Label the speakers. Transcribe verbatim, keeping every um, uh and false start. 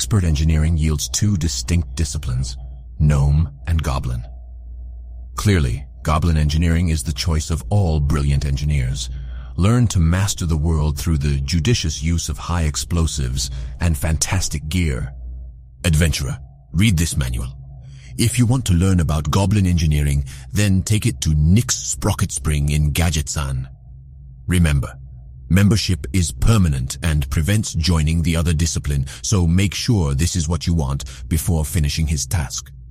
Speaker 1: expert engineering yields two distinct disciplines, gnome and goblin. Clearly, goblin engineering is the choice of all brilliant engineers. Learn to master the world through the judicious use of high explosives and fantastic gear. Adventurer, read this manual. If you want to learn about goblin engineering, then take it to Nick's Sprocket Spring in Gadget-san. Remember, membership is permanent and prevents joining the other discipline, so make sure this is what you want before finishing his task.